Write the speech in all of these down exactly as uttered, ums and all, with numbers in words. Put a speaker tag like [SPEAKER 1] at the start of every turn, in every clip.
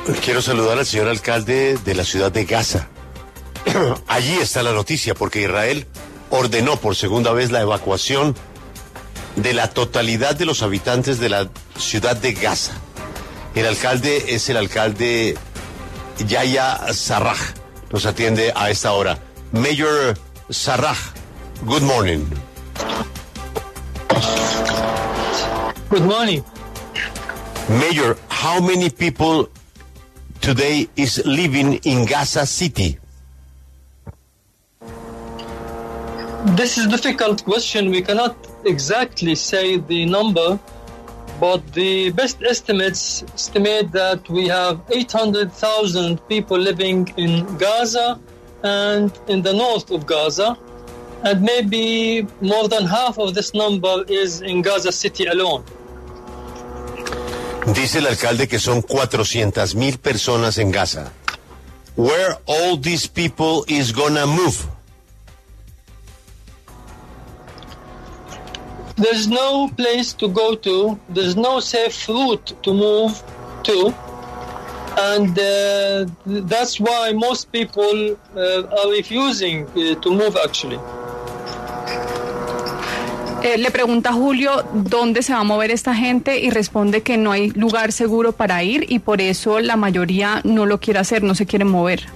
[SPEAKER 1] Quiero saludar al señor alcalde de la ciudad de Gaza. Allí está la noticia, porque Israel ordenó por segunda vez la evacuación de la totalidad de los habitantes de la ciudad de Gaza. El alcalde es el alcalde Yahya Sarraj. Nos atiende a esta hora. Mayor Sarraj, good morning.
[SPEAKER 2] Good morning.
[SPEAKER 1] Mayor, how many people today is living in Gaza City?
[SPEAKER 2] This is a difficult question. We cannot exactly say the number, but the best estimates estimate that we have eight hundred thousand people living in Gaza and in the north of Gaza, and maybe more than half of this number is in Gaza City alone.
[SPEAKER 1] Dice el alcalde que son cuatrocientas mil personas en Gaza. Where all these people is gonna move?
[SPEAKER 2] There's no place to go to. There's no safe route to move to. And uh, that's why most people uh, are refusing uh, to move, actually.
[SPEAKER 3] Eh, le pregunta a Julio dónde se va a mover esta gente y responde que no hay lugar seguro para ir y por eso la mayoría no lo quiere hacer, no se quiere mover.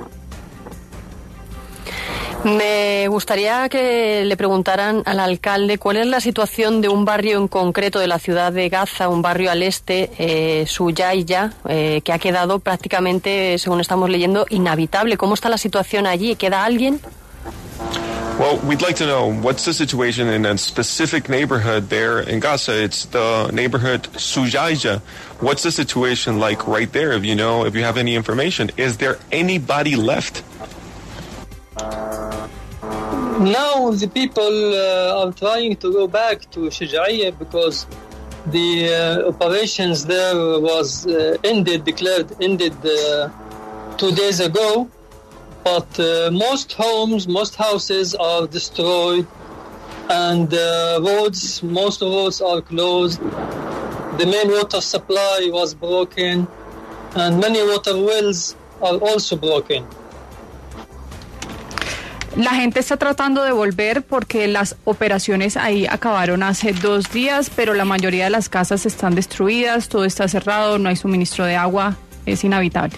[SPEAKER 4] Me gustaría que le preguntaran al alcalde cuál es la situación de un barrio en concreto de la ciudad de Gaza, un barrio al este, eh, Shujaiya, eh, que ha quedado prácticamente, según estamos leyendo, inhabitable. ¿Cómo está la situación allí? ¿Queda alguien?
[SPEAKER 5] Well, we'd like to know what's the situation in a specific neighborhood there in Gaza. It's the neighborhood Shujaiya. What's the situation like right there? If you know, if you have any information, is there anybody left?
[SPEAKER 2] Now the people uh, are trying to go back to Shujaiya because the uh, operations there was uh, ended, declared ended uh, two days ago. But uh, most homes, most houses are destroyed, and uh, roads, most roads are closed. The main water supply was broken, and many water wells are also broken.
[SPEAKER 3] La gente está tratando de volver porque las operaciones ahí acabaron hace dos días, pero la mayoría de las casas están destruidas, todo está cerrado, no hay suministro de agua, es inhabitable.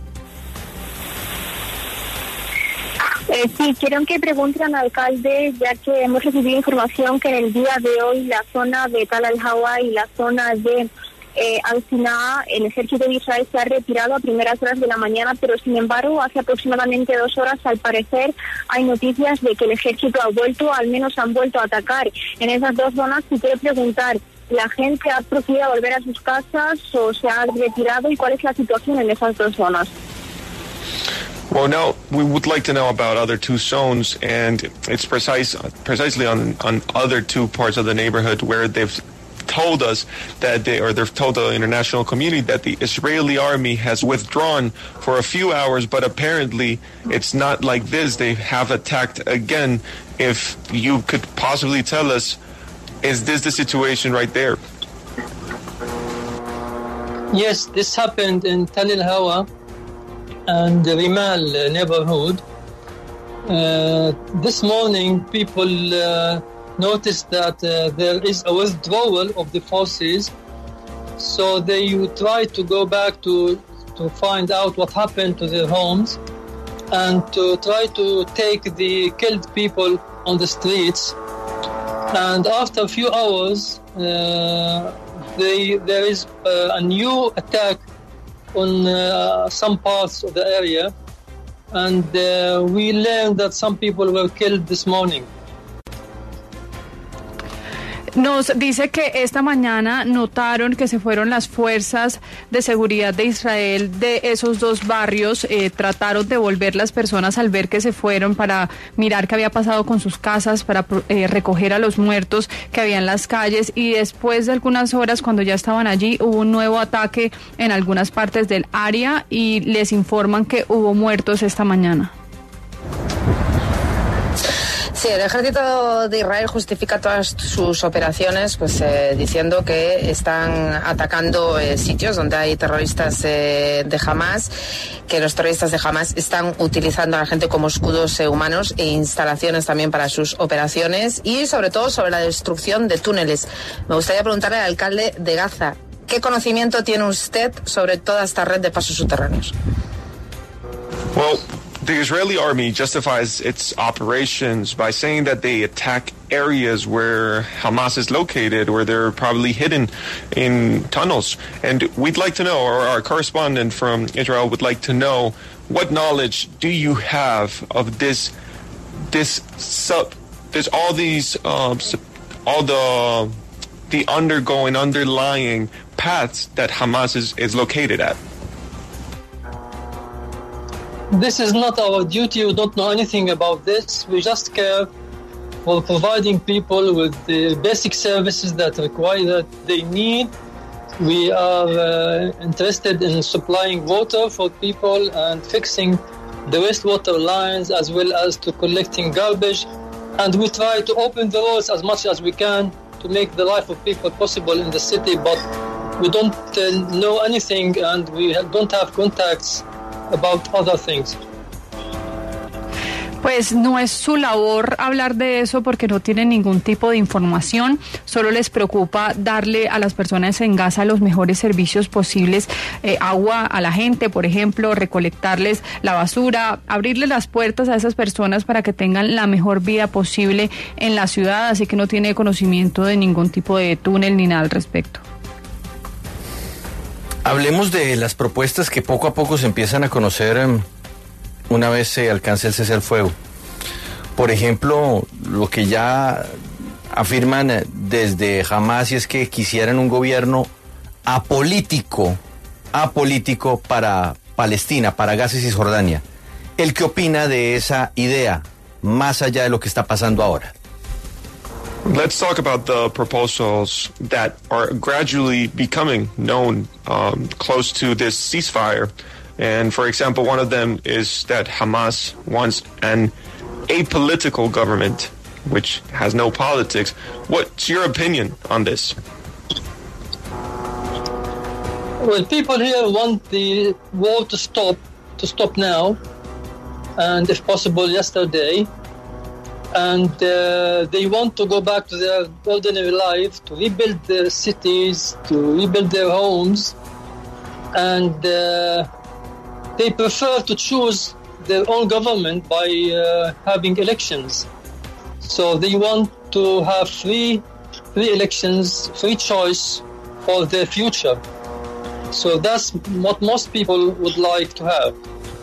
[SPEAKER 6] Eh, sí, quiero que pregunten al alcalde, ya que hemos recibido información que en el día de hoy la zona de Tal al-Hawa y la zona de eh, Al-Sinaa, el ejército de Israel se ha retirado a primeras horas de la mañana, pero sin embargo hace aproximadamente dos horas al parecer hay noticias de que el ejército ha vuelto, al menos han vuelto a atacar en esas dos zonas. Y quiero preguntar, ¿la gente ha procedido a volver a sus casas o se ha retirado y cuál es la situación en esas dos zonas?
[SPEAKER 5] Well, now we would like to know about other two zones, and it's precise, precisely on on other two parts of the neighborhood where they've told us that they, or they've told the international community that the Israeli army has withdrawn for a few hours, but apparently it's not like this. They have attacked again. If you could possibly tell us, is this the situation right there?
[SPEAKER 2] Yes, this happened in Tal al-Hawa and the Rimal neighborhood. Uh, this morning, people uh, noticed that uh, there is a withdrawal of the forces, so they try to go back to to find out what happened to their homes and to try to take the killed people on the streets. And after a few hours, uh, they, there is uh, a new attack on uh, some parts of the area, and uh, we learned that some people were killed this morning.
[SPEAKER 3] Nos dice que esta mañana notaron que se fueron las fuerzas de seguridad de Israel de esos dos barrios, eh, trataron de volver las personas al ver que se fueron para mirar qué había pasado con sus casas, para eh, recoger a los muertos que había en las calles, y después de algunas horas, cuando ya estaban allí, hubo un nuevo ataque en algunas partes del área y les informan que hubo muertos esta mañana.
[SPEAKER 7] Sí, el ejército de Israel justifica todas sus operaciones pues eh, diciendo que están atacando eh, sitios donde hay terroristas eh, de Hamas, que los terroristas de Hamas están utilizando a la gente como escudos eh, humanos e instalaciones también para sus operaciones, y sobre todo sobre la destrucción de túneles. Me gustaría preguntarle al alcalde de Gaza, ¿qué conocimiento tiene usted sobre toda esta red de pasos subterráneos?
[SPEAKER 5] Well, the Israeli army justifies its operations by saying that they attack areas where Hamas is located, where they're probably hidden in tunnels. And we'd like to know, or our correspondent from Israel would like to know, what knowledge do you have of this, this sub, there's all these, um, all the, the undergoing, underlying paths that Hamas is, is located at?
[SPEAKER 2] This is not our duty. We don't know anything about this. We just care for providing people with the basic services that require that they need. We are uh, interested in supplying water for people and fixing the wastewater lines, as well as to collecting garbage. And we try to open the roads as much as we can to make the life of people possible in the city. But we don't uh, know anything, and we don't have contacts about other things.
[SPEAKER 3] Pues no es su labor hablar de eso porque no tienen ningún tipo de información, solo les preocupa darle a las personas en Gaza los mejores servicios posibles, eh, agua a la gente, por ejemplo, recolectarles la basura, abrirles las puertas a esas personas para que tengan la mejor vida posible en la ciudad, así que no tiene conocimiento de ningún tipo de túnel ni nada al respecto.
[SPEAKER 8] Hablemos de las propuestas que poco a poco se empiezan a conocer um, una vez se alcance el cese al fuego. Por ejemplo, lo que ya afirman desde Hamas es que quisieran un gobierno apolítico, apolítico para Palestina, para Gaza y Cisjordania. ¿El qué opina de esa idea, más allá de lo que está pasando ahora?
[SPEAKER 5] Let's talk about the proposals that are gradually becoming known um, close to this ceasefire. And for example, one of them is that Hamas wants an apolitical government, which has no politics. What's your opinion on this?
[SPEAKER 2] Well, people here want the war to stop, to stop now, and if possible yesterday. And uh, they want to go back to their ordinary life, to rebuild their cities, to rebuild their homes. And uh, they prefer to choose their own government by uh, having elections. So they want to have free, free elections, free choice for their future. So that's what most people would like to have.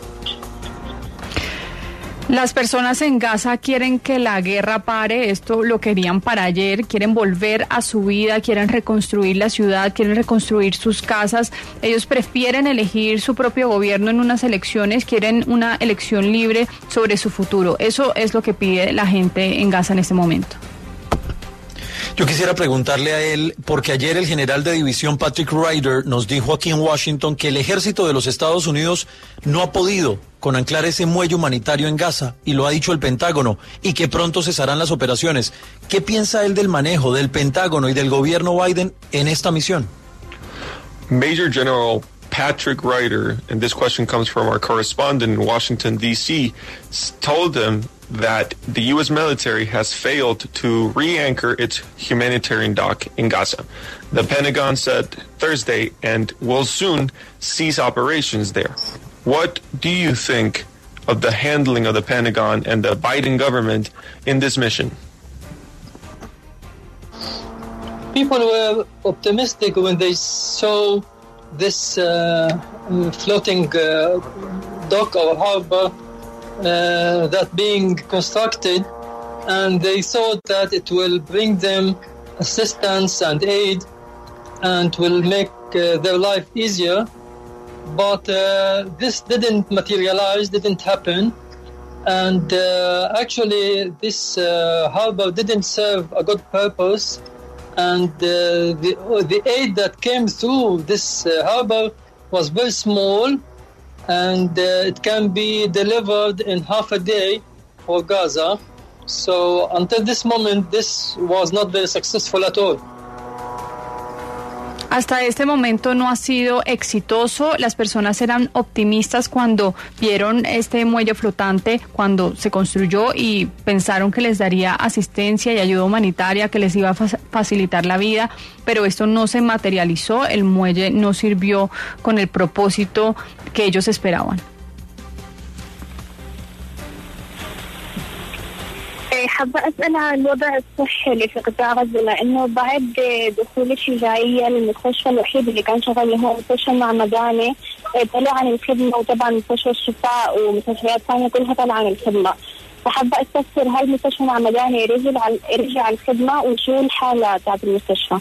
[SPEAKER 3] Las personas en Gaza quieren que la guerra pare, esto lo querían para ayer, quieren volver a su vida, quieren reconstruir la ciudad, quieren reconstruir sus casas. Ellos prefieren elegir su propio gobierno en unas elecciones, quieren una elección libre sobre su futuro. Eso es lo que pide la gente en Gaza en este momento.
[SPEAKER 9] Yo quisiera preguntarle a él, porque ayer el general de división Patrick Ryder nos dijo aquí en Washington que el ejército de los Estados Unidos no ha podido con anclar ese muelle humanitario en Gaza, y lo ha dicho el Pentágono, y que pronto cesarán las operaciones. ¿Qué piensa él del manejo del Pentágono y del gobierno Biden en esta misión?
[SPEAKER 5] Major General Patrick Ryder, and this question comes from our correspondent in Washington, D C, told them that the U S military has failed to re-anchor its humanitarian dock in Gaza. The Pentagon said Thursday and will soon cease operations there. What do you think of the handling of the Pentagon and the Biden government in this mission?
[SPEAKER 2] People were optimistic when they saw this uh, floating uh, dock or harbor uh, that being constructed, and they thought that it will bring them assistance and aid and will make uh, their life easier. But uh, this didn't materialize, didn't happen. And uh, actually, this uh, harbor didn't serve a good purpose. And uh, the, the aid that came through this uh, harbor was very small, and uh, it can be delivered in half a day for Gaza. So until this moment, this was not very successful at all.
[SPEAKER 3] Hasta este momento no ha sido exitoso. Las personas eran optimistas cuando vieron este muelle flotante, cuando se construyó, y pensaron que les daría asistencia y ayuda humanitaria, que les iba a fa- facilitar la vida, pero esto no se materializó. El muelle no sirvió con el propósito que ellos esperaban.
[SPEAKER 6] حابة أسأل عن الوضع الصحي اللي في قطاع غزة، لأنه بعد دخول الشجاعية للمستشفى الوحيد اللي كان شغال هو مستشفى المعمداني طلع عن الخدمة، وطبعا مستشفى الشفاء ومستشفيات ثانية كلها طلع عن الخدمة. فحابة أستفسر هل مستشفى المعمداني رجع رجع الخدمة وشو الحالة تاعت المستشفى؟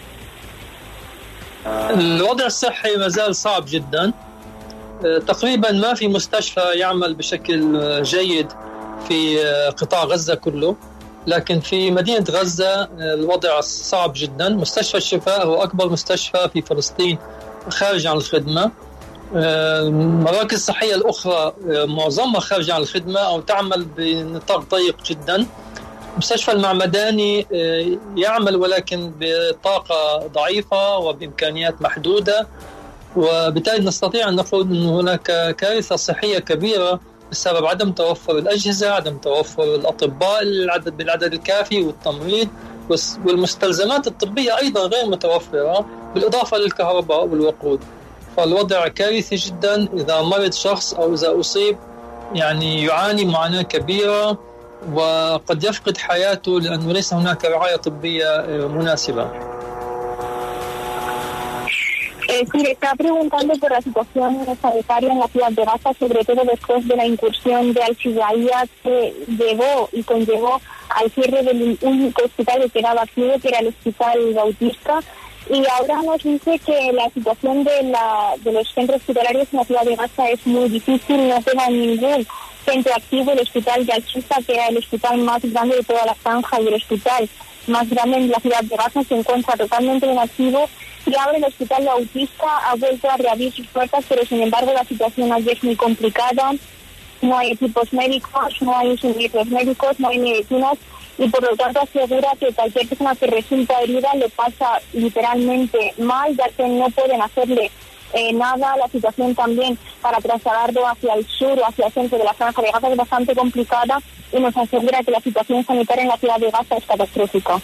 [SPEAKER 2] الوضع الصحي ما زال صعب جدا. تقريبا ما في مستشفى يعمل بشكل جيد في قطاع غزة كله، لكن في مدينة غزة الوضع صعب جدا. مستشفى الشفاء هو أكبر مستشفى في فلسطين خارج عن الخدمة. المراكز الصحية الأخرى معظمها خارج عن الخدمة أو تعمل بنطاق ضيق جدا. مستشفى المعمداني يعمل ولكن بطاقة ضعيفة وبإمكانيات محدودة، وبالتالي نستطيع أن نقول أن هناك كارثة صحية كبيرة بسبب عدم توفر الأجهزة، عدم توفر الأطباء العدد بالعدد الكافي والتمريض، والمستلزمات الطبية أيضا غير متوفرة، بالإضافة للكهرباء والوقود. فالوضع كارثي جدا. إذا مرض شخص أو إذا أصيب يعني يعاني معاناة كبيرة وقد يفقد حياته لأنه ليس هناك رعاية طبية مناسبة.
[SPEAKER 6] Eh, sí, le estaba preguntando por la situación sanitaria en la ciudad de Gaza, sobre todo después de la incursión de Al-Shijaiya, que llevó y conllevó al cierre del único hospital que quedaba activo, que era el Hospital Bautista. Y ahora nos dice que la situación de, la, de los centros hospitalarios en la ciudad de Gaza es muy difícil, no queda ningún centro activo. El hospital de Al-Shifa, que era el hospital más grande de toda la franja y el hospital más grande en la ciudad de Gaza, se encuentra totalmente inactivo. Y ahora el Hospital Bautista ha vuelto a reabrir sus puertas, pero sin embargo la situación allí es muy complicada. No hay equipos médicos, no hay suministros médicos, no hay medicinas, y por lo tanto asegura que cualquier persona que resulta herida le pasa literalmente mal, ya que no pueden hacerle eh, nada. La situación también para trasladarlo hacia el sur o hacia el centro de la franja de Gaza es bastante complicada, y nos asegura que la situación sanitaria en la ciudad de Gaza es catastrófica.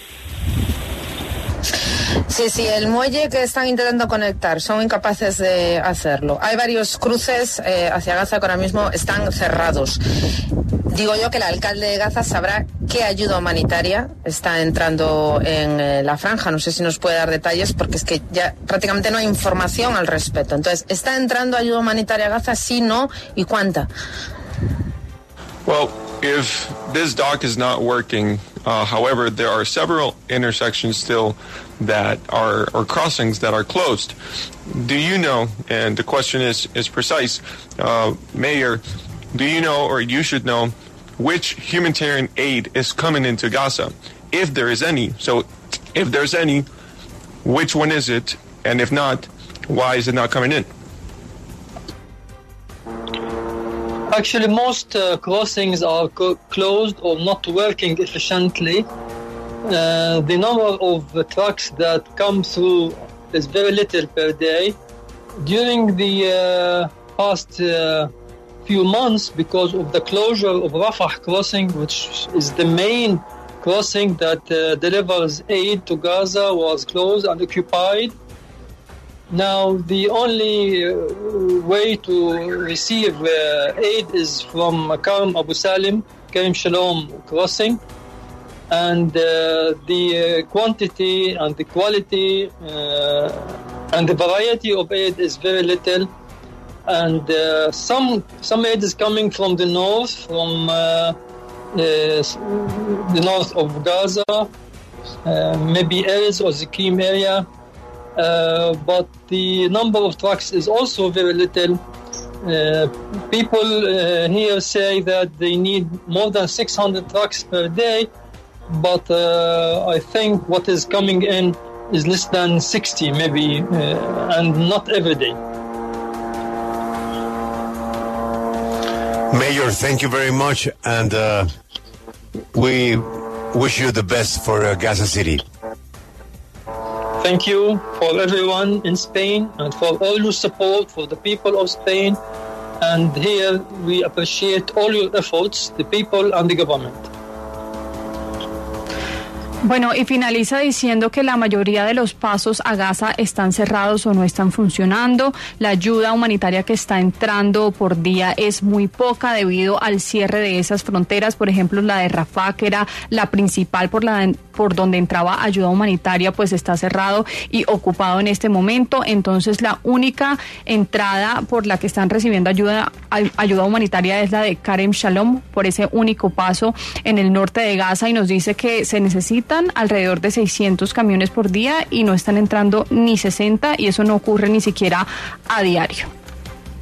[SPEAKER 7] Sí, sí, el muelle que están intentando conectar son incapaces de hacerlo. Hay varios cruces eh, hacia Gaza que ahora mismo están cerrados. Digo yo que el alcalde de Gaza sabrá qué ayuda humanitaria está entrando en eh, la franja. No sé si nos puede dar detalles porque es que ya prácticamente no hay información al respecto. Entonces, ¿está entrando ayuda humanitaria a Gaza? Sí, no, ¿y cuánta?
[SPEAKER 5] Well, if this dock is not working, uh, however, there are several intersections still that are, or crossings that are closed. Do you know, and the question is, is precise, uh, Mayor, do you know, or you should know, which humanitarian aid is coming into Gaza, if there is any? So if there's any, which one is it? And if not, why is it not coming in?
[SPEAKER 2] Actually, most uh, crossings are co- closed or not working efficiently. Uh, the number of uh, trucks that come through is very little per day. During the uh, past uh, few months, because of the closure of Rafah crossing, which is the main crossing that uh, delivers aid to Gaza, was closed and occupied. Now, the only uh, way to receive uh, aid is from Karim Abu Salim, Karim Shalom crossing. And uh, the uh, quantity and the quality uh, and the variety of aid is very little. And uh, some some aid is coming from the north, from uh, uh, the north of Gaza, uh, maybe Erez or Zikim area. Uh, but the number of trucks is also very little. Uh, people uh, here say that they need more than six hundred trucks per day. But uh, I think what is coming in is less than sixty, maybe, uh, and not every day.
[SPEAKER 1] Mayor, thank you very much. And uh, We wish you the best for uh, Gaza City.
[SPEAKER 2] Thank you for everyone in Spain and for all your support for the people of Spain. And here we appreciate all your efforts, the people and the government.
[SPEAKER 3] Bueno, y finaliza diciendo que la mayoría de los pasos a Gaza están cerrados o no están funcionando. La ayuda humanitaria que está entrando por día es muy poca debido al cierre de esas fronteras. Por ejemplo, la de Rafah, que era la principal por la por donde entraba ayuda humanitaria, pues está cerrado y ocupado en este momento. Entonces, la única entrada por la que están recibiendo ayuda ayuda humanitaria es la de Karem Shalom, por ese único paso en el norte de Gaza, y nos dice que se necesita alrededor de seiscientos camiones por día y no están entrando ni sesenta, y eso no ocurre ni siquiera a diario.